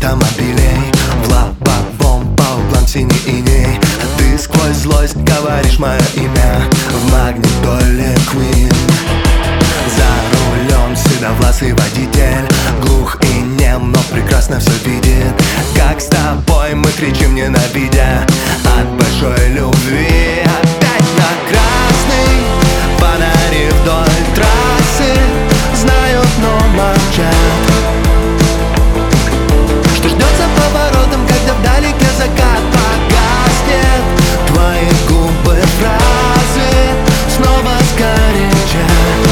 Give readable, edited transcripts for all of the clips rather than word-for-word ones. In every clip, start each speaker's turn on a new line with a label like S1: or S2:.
S1: автомобилей. В лобовом по углам синий иней. Ты сквозь злость говоришь мое имя в магнитоле Queen. За рулем седовласый водитель, глух и нем, но прекрасно все видит. Как с тобой мы кричим, ненавидя от большой любви. Опять на красный, фонари вдоль трассы знают, но молчат. Что ждет за поворотом, когда вдалеке закат погаснет? Твои губы фразы снова сгорячат.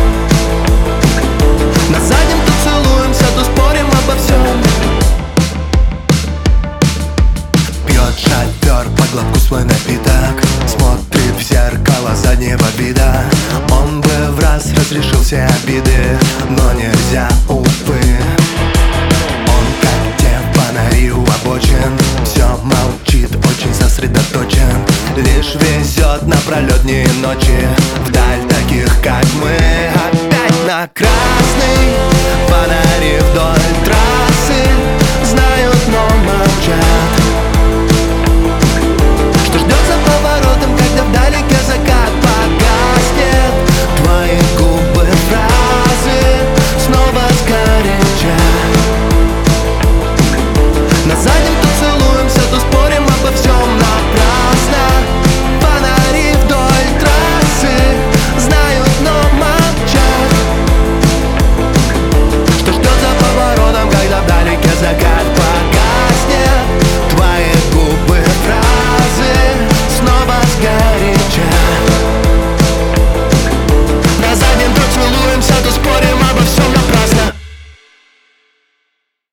S1: На заднем то целуемся, то спорим обо всем. Пьет шофер по глотку свой напиток, смотрит в зеркало заднего вида. Он бы в раз разрешил все обиды, но нельзя, увы. Он как те фонари у обочин, все молчит, очень сосредоточен. Лишь везет напролет дни и ночи вдаль таких, как мы. Опять на красный,